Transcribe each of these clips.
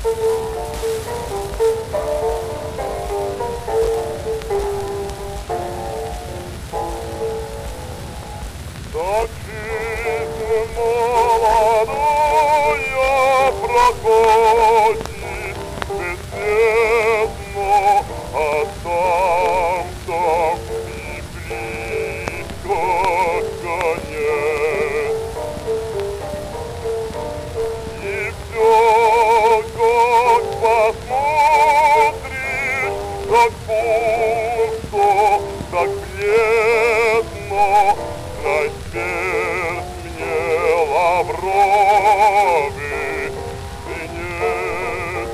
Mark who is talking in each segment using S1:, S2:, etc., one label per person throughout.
S1: Так жизнь молодая проходит бесследно, а там и близко конец. И все, как посмотришь, так пусто, так бледно, знай, смерть мне лавровый венец.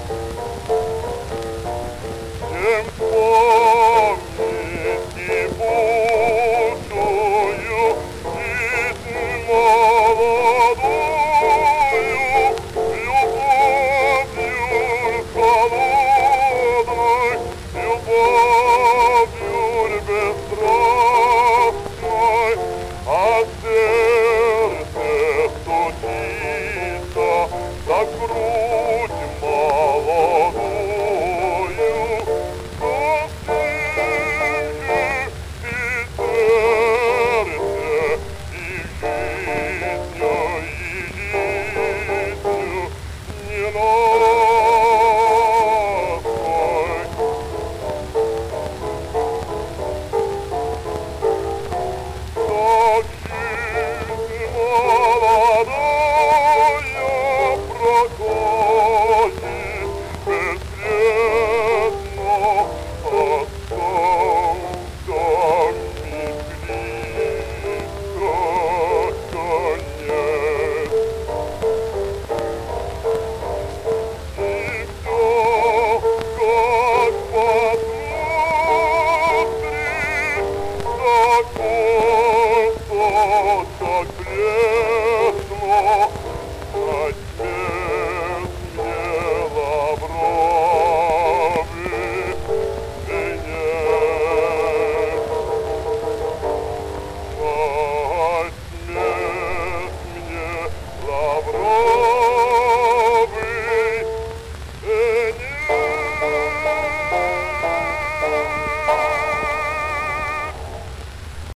S1: Всем вспомнить кипучую жизнь молодую, любовью холодной, любовью бесстрастной, а сердце стучится, как грудь молодую. Каким же ты сердце и жизнью ненастной. Так жизнь молодая проходит бесследно, а там и близко конец. И все, как посмотришь, так пусто, так бледно,